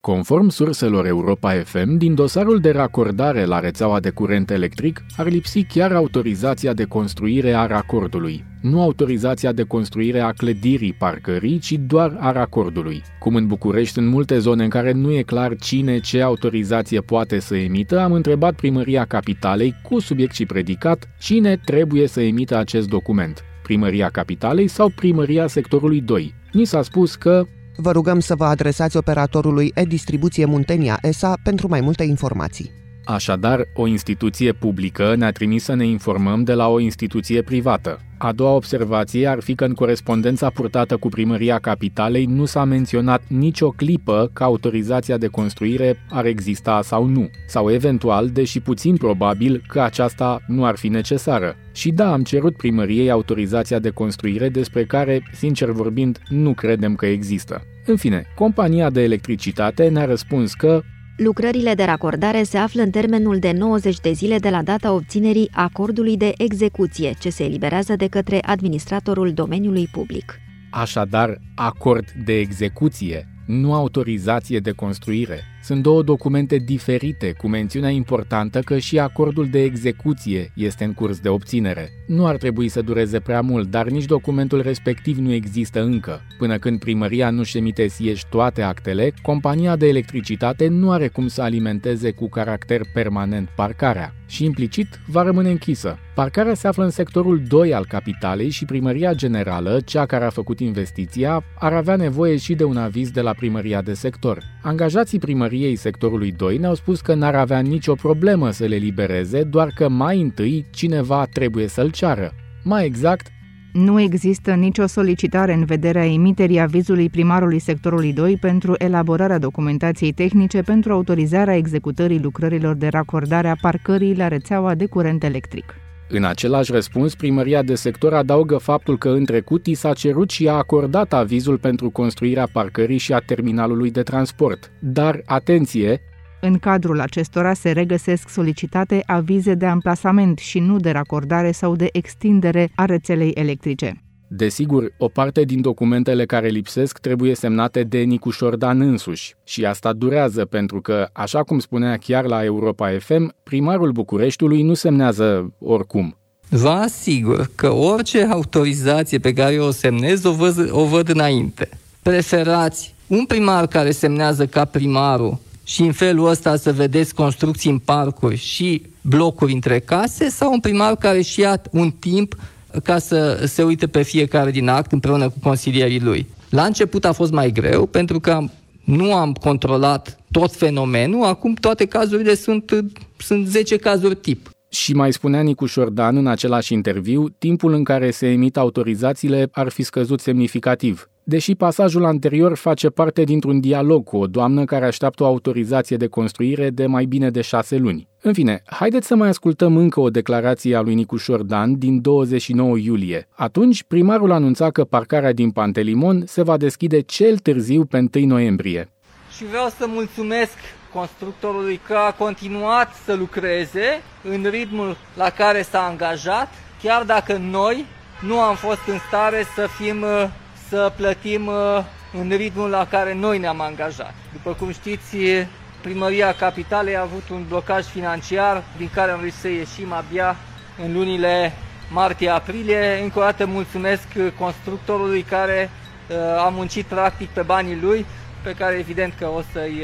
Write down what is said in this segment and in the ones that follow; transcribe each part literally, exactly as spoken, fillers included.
Conform surselor Europa F M, din dosarul de racordare la rețeaua de curent electric ar lipsi chiar autorizația de construire a racordului, nu autorizația de construire a clădirii parcării, ci doar a racordului. Cum în București sunt multe zone în care nu e clar cine ce autorizație poate să emită, am întrebat Primăria Capitalei, cu subiect și predicat, cine trebuie să emită acest document, Primăria Capitalei sau Primăria Sectorului doi. Ni s-a spus că vă rugăm să vă adresați operatorului E-Distribuție Muntenia S A pentru mai multe informații. Așadar, o instituție publică ne-a trimis să ne informăm de la o instituție privată. A doua observație ar fi că în corespondența purtată cu Primăria Capitalei nu s-a menționat nicio clipă că autorizația de construire ar exista sau nu, sau eventual, deși puțin probabil, că aceasta nu ar fi necesară. Și da, am cerut Primăriei autorizația de construire despre care, sincer vorbind, nu credem că există. În fine, compania de electricitate ne-a răspuns că lucrările de racordare se află în termenul de nouăzeci de zile de la data obținerii acordului de execuție, ce se eliberează de către administratorul domeniului public. Așadar, acord de execuție, nu autorizație de construire. Sunt două documente diferite, cu mențiunea importantă că și acordul de execuție este în curs de obținere. Nu ar trebui să dureze prea mult, dar nici documentul respectiv nu există încă. Până când primăria nu-și emite sieși toate actele, compania de electricitate nu are cum să alimenteze cu caracter permanent parcarea și implicit va rămâne închisă. Parcarea se află în sectorul doi al capitalei și Primăria Generală, cea care a făcut investiția, ar avea nevoie și de un aviz de la Primăria de sector. Angajații Primăriei sectorului doi ne-au spus că n-ar avea nicio problemă să le libereze, doar că mai întâi cineva trebuie să-l ceară. Mai exact, nu există nicio solicitare în vederea emiterii avizului primarului sectorului doi pentru elaborarea documentației tehnice pentru autorizarea executării lucrărilor de racordare a parcării la rețeaua de curent electric. În același răspuns, Primăria de sector adaugă faptul că în trecut i s-a cerut și a acordat avizul pentru construirea parcării și a terminalului de transport. Dar, atenție! În cadrul acestora se regăsesc solicitate avize de amplasament și nu de racordare sau de extindere a rețelei electrice. Desigur, o parte din documentele care lipsesc trebuie semnate de Nicu Șordan însuși și asta durează pentru că, așa cum spunea chiar la Europa F M, primarul Bucureștiului nu semnează oricum. Vă asigur că orice autorizație pe care eu o semnez o văd, o văd înainte. Preferați un primar care semnează ca primarul și în felul ăsta să vedeți construcții în parcuri și blocuri între case sau un primar care își ia un timp ca să se uite pe fiecare din act împreună cu consilierii lui. La început a fost mai greu pentru că nu am controlat tot fenomenul, acum toate cazurile sunt, sunt zece cazuri tip. Și mai spunea Nicu Șordan în același interviu, timpul în care se emit autorizațiile ar fi scăzut semnificativ. Deși pasajul anterior face parte dintr-un dialog cu o doamnă care așteaptă o autorizație de construire de mai bine de șase luni. În fine, haideți să mai ascultăm încă o declarație a lui Nicu Șordan din douăzeci și nouă iulie. Atunci, primarul anunța că parcarea din Pantelimon se va deschide cel târziu pe întâi noiembrie. Și vreau să mulțumesc constructorului că a continuat să lucreze în ritmul la care s-a angajat, chiar dacă noi nu am fost în stare să fim... să plătim în ritmul la care noi ne-am angajat. După cum știți, Primăria Capitalei a avut un blocaj financiar din care am reușit să ieșim abia în lunile martie-aprilie. Încă o dată mulțumesc constructorului care a muncit practic pe banii lui, pe care evident că o, să-i,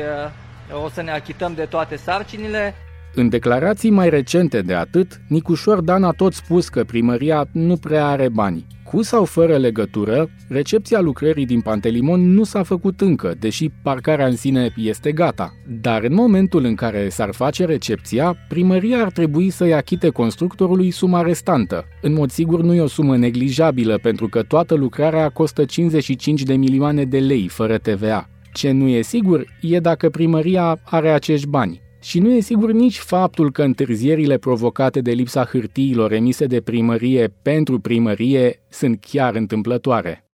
o să ne achităm de toate sarcinile. În declarații mai recente de atât, Nicu Șordan a tot spus că primăria nu prea are bani. Cu sau fără legătură, recepția lucrării din Pantelimon nu s-a făcut încă, deși parcarea în sine este gata. Dar în momentul în care s-ar face recepția, primăria ar trebui să-i achite constructorului suma restantă. În mod sigur nu e o sumă neglijabilă, pentru că toată lucrarea costă cincizeci și cinci de milioane de lei, fără T V A. Ce nu e sigur e dacă primăria are acești bani. Și nu e sigur nici faptul că întârzierile provocate de lipsa hârtiilor emise de primărie pentru primărie sunt chiar întâmplătoare.